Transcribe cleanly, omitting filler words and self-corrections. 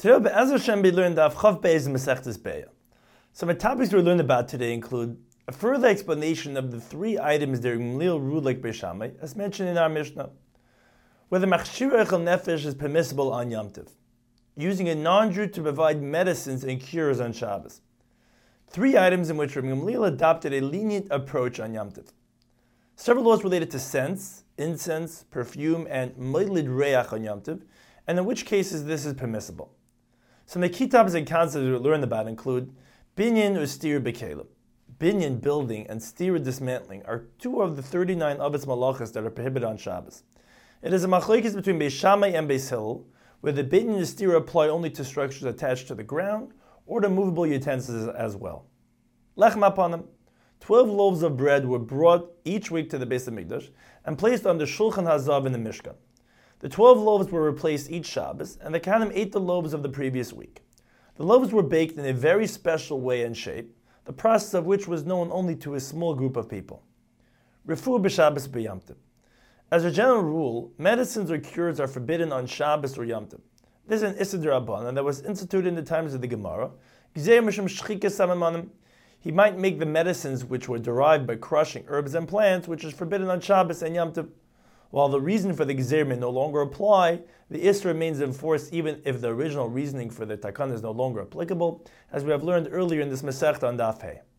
Today, Be'ez Hashem, we learned Daf Chav Beis in Masechtas Beya. Some of the topics we'll learn about today include a further explanation of the three items during Mlil ruled like Beis Shammai, as mentioned in our Mishnah. Whether Machshir Echel Nefesh is permissible on Yom Tov, using a non-Jew to provide medicines and cures on Shabbos. Three items in which Rabbi Gamliel adopted a lenient approach on Yom Tov. Several laws related to scents, incense, perfume, and Moilid Reach on Yom Tov, and in which cases this is permissible. Some of the key topics and concepts we learned about include binyan or stir b'kelim. Binyan, building, and stir, dismantling, are two of the 39 Avos Malachos that are prohibited on Shabbos. It is a machlokes between Beis Shammai and Beis Hillel, where the binyan and stir apply only to structures attached to the ground or to movable utensils as well. Lechem Apanim. 12 loaves of bread were brought each week to the Beis Hamikdash and placed on the Shulchan Hazav in the Mishkan. The 12 loaves were replaced each Shabbos, and the Kohanim ate the loaves of the previous week. The loaves were baked in a very special way and shape, the process of which was known only to a small group of people. Refuah b'Shabbos b'Yom Tov. As a general rule, medicines or cures are forbidden on Shabbos or Yom Tov. This is an Issa D'Rabbanan that was instituted in the times of the Gemara. He might make the medicines which were derived by crushing herbs and plants, which is forbidden on Shabbos and Yom Tov. While the reason for the Gzeir may no longer apply, the Issa remains in force even if the original reasoning for the Takan is no longer applicable, as we have learned earlier in this Masechta on Daf Hey.